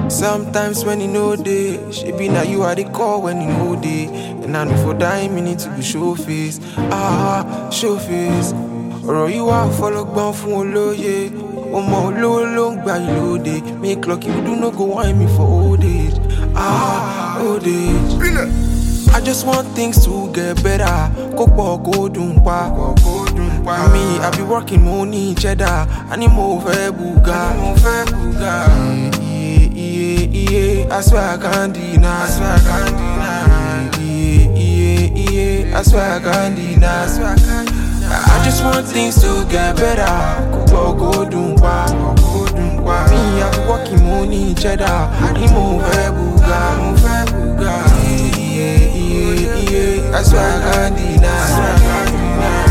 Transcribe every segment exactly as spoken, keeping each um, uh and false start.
Sometimes when you know day, she be now you are the call when you know day. And now before dying, me need to be show face. Ah, show face. Or you are follow down from Oloye. Omo low long by load. Me clock you do not go wine me for old age. Ah, old age. I just want things to get better. Kopo go dumpa, go dumpa. Me, I be working money cheddar. I need more buga, more buga. Yeah, yeah, yeah. I swear I can't deny. I swear I can't deny. Yeah, yeah, yeah. I swear I can't deny. I swear I can't deny. I just want things to get better. Kopo go dumpa, go dumpa. Me, I be working money cheddar. I need more buga, more buga. Yeah, yeah, yeah. I swear I can't deny. I swear I can't deny.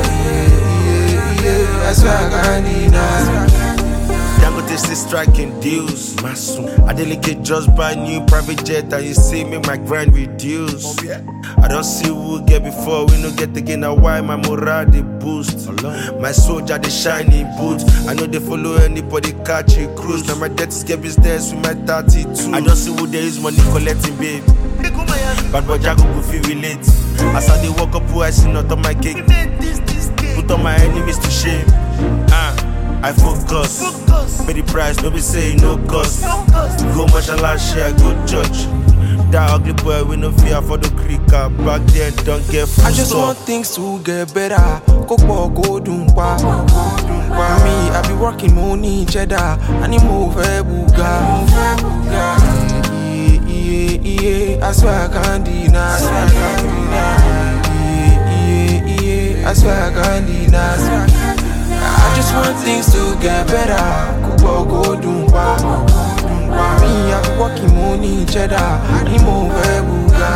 Yeah, yeah, yeah. I swear I can't deny. Dangote still striking deals. I delicate just buy new private jet and you see me my grind reduce. I don't see who get before, we no get again. Now why my morale they boost? My soldier they shiny boots. I know they follow anybody catch a cruise. Now my debt is get business with my thirty-two. I don't see who there is money collecting, babe. Bad boy Jago go feel relate. As I they walk up, who I see not on my cake. Put on my enemies to shame. Ah. I focus, pay the price, no be say no cost. Go mashallah, share, go judge. That ugly boy, we no fear for the cricket. Back then, don't get full I just stop. want things to get better. Kopo go dumpa, me, I be working money cheddar. I need more buga, yeah, yeah, yeah. I swear I can't deny. I swear I can't deny. Yeah, yeah, yeah. I swear I can't deny. I just want things to get better. Kubo go dumpa, me I be working money cheddar. I need more buga,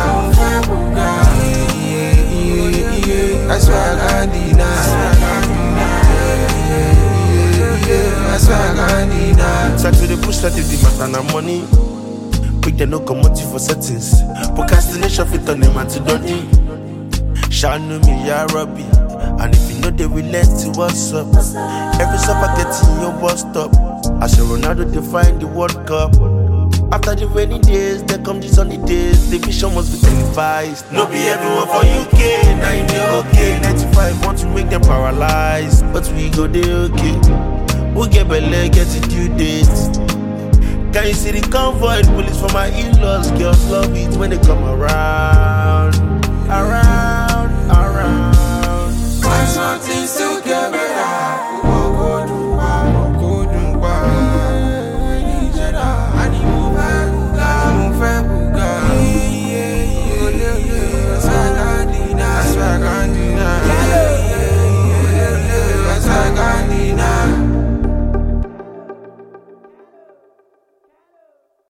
yeah, yeah, yeah. I swear I can't deny. Yeah, yeah, I swear I can't deny. Start to the push, start to the matter na money. Quick the no commodity for settings. Procrastination fit on them and to dodgy. Shanu me ya Robbie. And if you know they relate to what's up, every summer getting your bus stop. I say Ronaldo define the World Cup. After the rainy days, there come the sunny days. The vision must be televised. No be everyone for U K, now you dey okay. ninety-five want to make them paralyzed, but we go dey okay. Who get belly, get a due date. Can you see the convoy? Police for my in-laws. Girls love it when they come around, around, around. I just want things to get better.